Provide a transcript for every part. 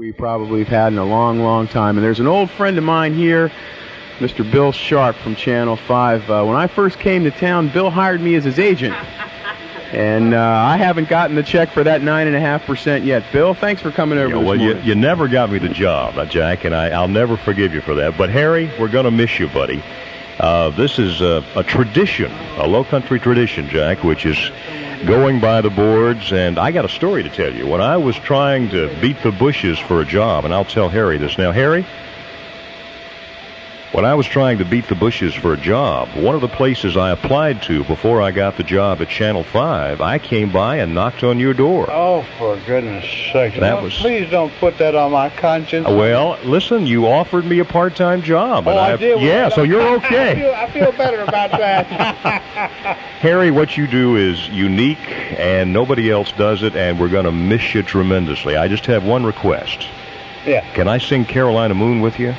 we probably have had in a long, long time. And there's an old friend of mine here, Mr. Bill Sharp from Channel 5. When I first came to town, Bill hired me as his agent. And I haven't gotten the check for that 9.5% yet. Bill, thanks for coming over this morning. You never got me the job, Jack, and I'll never forgive you for that. But, Harry, we're going to miss you, buddy. This is a tradition, a low-country tradition, Jack, which is going by the boards. And I got a story to tell you. When I was trying to beat the bushes for a job, and I'll tell Harry this now. Harry, when I was trying to beat the bushes for a job, one of the places I applied to before I got the job at Channel 5, I came by and knocked on your door. Oh, for goodness sake. Please don't put that on my conscience. Well, listen, you offered me a part-time job. And I did? Yeah, so you're okay. I feel better about that. Harry, what you do is unique, and nobody else does it, and we're going to miss you tremendously. I just have one request. Yeah. Can I sing Carolina Moon with you?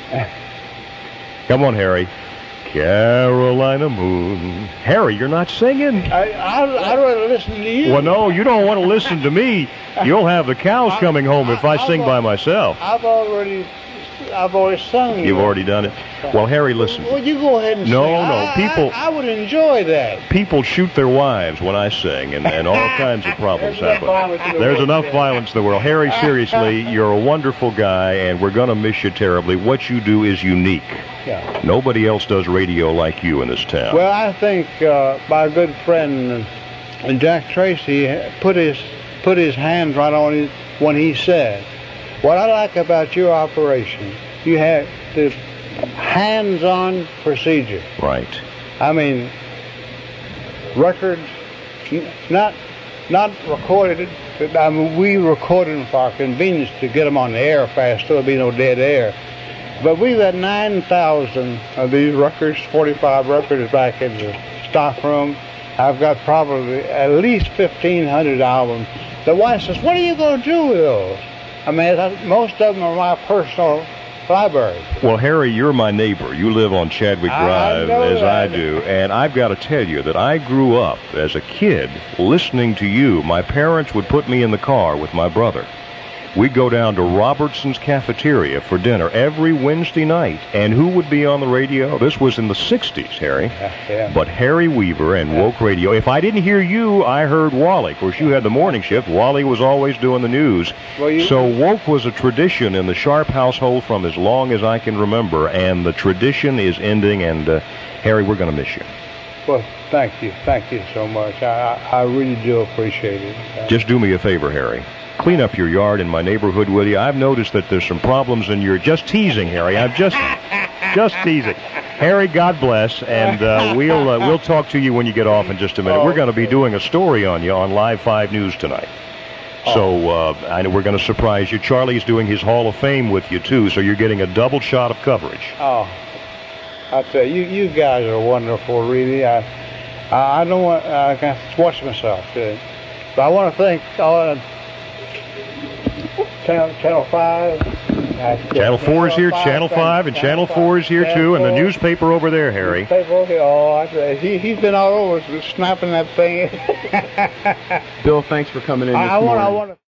Come on, Harry. Carolina Moon. Harry, you're not singing. I'd rather listen to you. Well, no, you don't want to listen to me. You'll have the cows coming home if I sing by myself. I've already sung. You've already done it? Well, Harry, listen. Well, you go ahead and sing. No, people... I would enjoy that. People shoot their wives when I sing, and all kinds of problems happen. There's enough violence in the world. Harry, seriously, you're a wonderful guy, and we're going to miss you terribly. What you do is unique. Yeah. Nobody else does radio like you in this town. Well, I think my good friend Jack Tracy put his hands right on it when he said, what I like about your operation, you have the hands-on procedure. Right. I mean, records, not recorded. I mean, we recorded them for our convenience to get them on the air fast, so there'll be no dead air. But we've got 9,000 of these records, 45 records back in the stock room. I've got probably at least 1,500 albums. The wife says, what are you going to do with those? I mean, most of them are my personal library. Well, Harry, you're my neighbor. You live on Chadwick Drive, as I do. And I've got to tell you that I grew up as a kid listening to you. My parents would put me in the car with my brother. We'd go down to Robertson's Cafeteria for dinner every Wednesday night. And who would be on the radio? This was in the 60s, Harry. Yeah. But Harry Weaver and Woke Radio. If I didn't hear you, I heard Wally. Of course, you had the morning shift. Wally was always doing the news. So Woke was a tradition in the Sharp household from as long as I can remember. And the tradition is ending. And, Harry, we're going to miss you. Well, thank you. Thank you so much. I really do appreciate it. Just do me a favor, Harry. Clean up your yard in my neighborhood, will you? I've noticed that there's some problems in your... Just teasing, Harry. I'm just teasing. Harry, God bless, and we'll talk to you when you get off in just a minute. We're going to be doing a story on you on Live 5 News tonight. So I know we're going to surprise you. Charlie's doing his Hall of Fame with you, too, so you're getting a double shot of coverage. Oh, I tell you, you guys are wonderful, really. I don't want... I can watch myself, but I want to thank... Channel 5. Channel 4 is here, Channel 5, and Channel 4 is here, too, and the newspaper over there, Harry. He's been all over snapping that thing. Bill, thanks for coming in this morning. I want to